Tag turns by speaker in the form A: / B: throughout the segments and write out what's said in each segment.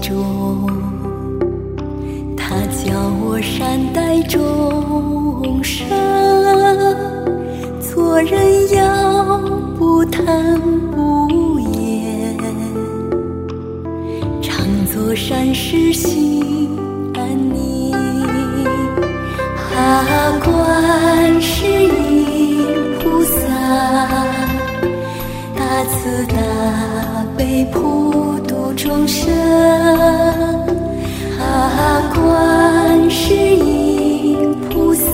A: 中，他教我善待众生，做人要不贪不厌，常做善事心安宁。观世音菩萨，大慈大悲普度众生。观世音菩萨，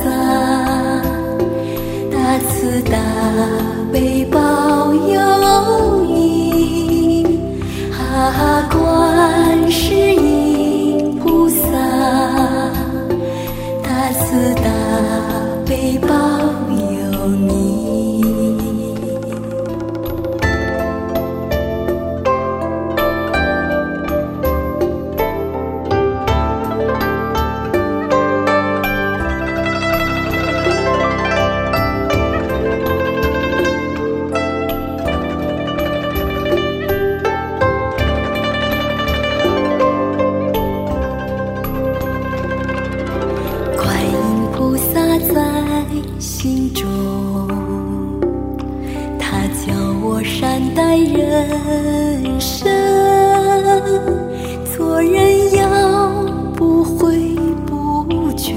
A: 大慈大悲保佑你。观世音菩萨，大慈大悲保佑你。在心中，他教我善待人生，做人要不悔不倦，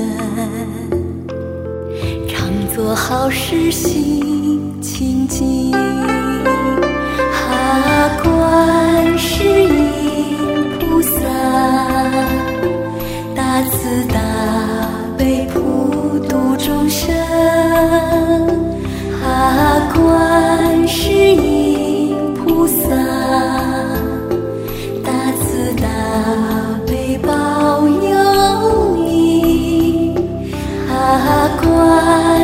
A: 常做好事心清净。观世音菩萨，大慈大悲普度众生。观世音菩萨，大慈大悲保佑你。观